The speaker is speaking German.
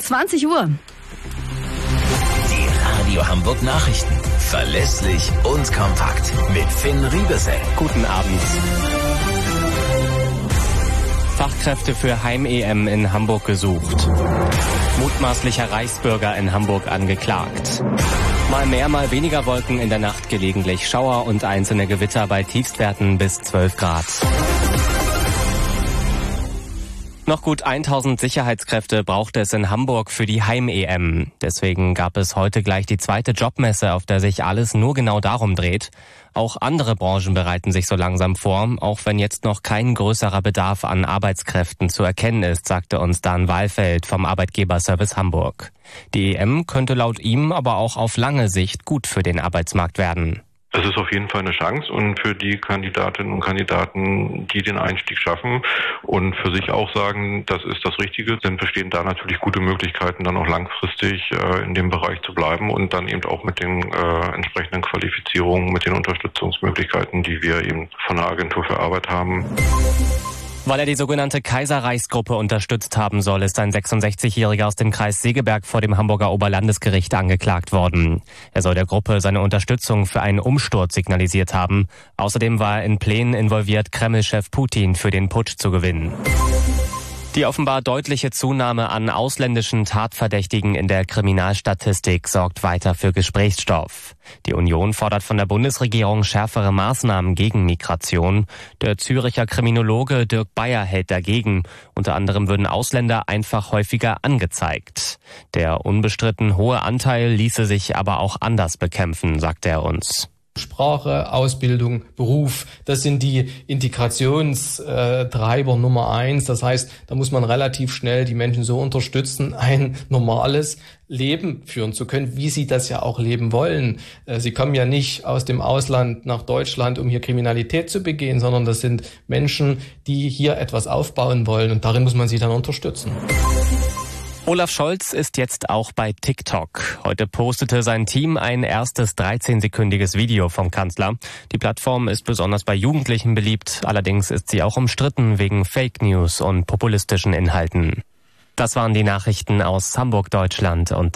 20 Uhr. Die Radio Hamburg Nachrichten. Verlässlich und kompakt. Mit Finn Riebesell. Guten Abend. Fachkräfte für Heim-EM in Hamburg gesucht. Mutmaßlicher Reichsbürger in Hamburg angeklagt. Mal mehr, mal weniger Wolken, in der Nacht gelegentlich Schauer und einzelne Gewitter bei Tiefstwerten bis 12 Grad. Noch gut 1000 Sicherheitskräfte braucht es in Hamburg für die Heim-EM. Deswegen gab es heute gleich die zweite Jobmesse, auf der sich alles nur genau darum dreht. Auch andere Branchen bereiten sich so langsam vor, auch wenn jetzt noch kein größerer Bedarf an Arbeitskräften zu erkennen ist, sagte uns Dan Wahlfeld vom Arbeitgeberservice Hamburg. Die EM könnte laut ihm aber auch auf lange Sicht gut für den Arbeitsmarkt werden. Es ist auf jeden Fall eine Chance und für die Kandidatinnen und Kandidaten, die den Einstieg schaffen und für sich auch sagen, das ist das Richtige, dann bestehen da natürlich gute Möglichkeiten, dann auch langfristig in dem Bereich zu bleiben und dann eben auch mit den entsprechenden Qualifizierungen, mit den Unterstützungsmöglichkeiten, die wir eben von der Agentur für Arbeit haben. Weil er die sogenannte Kaiserreichsgruppe unterstützt haben soll, ist ein 66-Jähriger aus dem Kreis Segeberg vor dem Hamburger Oberlandesgericht angeklagt worden. Er soll der Gruppe seine Unterstützung für einen Umsturz signalisiert haben. Außerdem war er in Plänen involviert, Kreml-Chef Putin für den Putsch zu gewinnen. Die offenbar deutliche Zunahme an ausländischen Tatverdächtigen in der Kriminalstatistik sorgt weiter für Gesprächsstoff. Die Union fordert von der Bundesregierung schärfere Maßnahmen gegen Migration. Der Züricher Kriminologe Dirk Bayer hält dagegen. Unter anderem würden Ausländer einfach häufiger angezeigt. Der unbestritten hohe Anteil ließe sich aber auch anders bekämpfen, sagt er uns. Sprache, Ausbildung, Beruf, das sind die Integrationstreiber Nummer 1. Das heißt, da muss man relativ schnell die Menschen so unterstützen, ein normales Leben führen zu können, wie sie das ja auch leben wollen. Sie kommen ja nicht aus dem Ausland nach Deutschland, um hier Kriminalität zu begehen, sondern das sind Menschen, die hier etwas aufbauen wollen und darin muss man sie dann unterstützen. Olaf Scholz ist jetzt auch bei TikTok. Heute postete sein Team ein erstes 13-sekündiges Video vom Kanzler. Die Plattform ist besonders bei Jugendlichen beliebt, allerdings ist sie auch umstritten wegen Fake News und populistischen Inhalten. Das waren die Nachrichten aus Hamburg, Deutschland und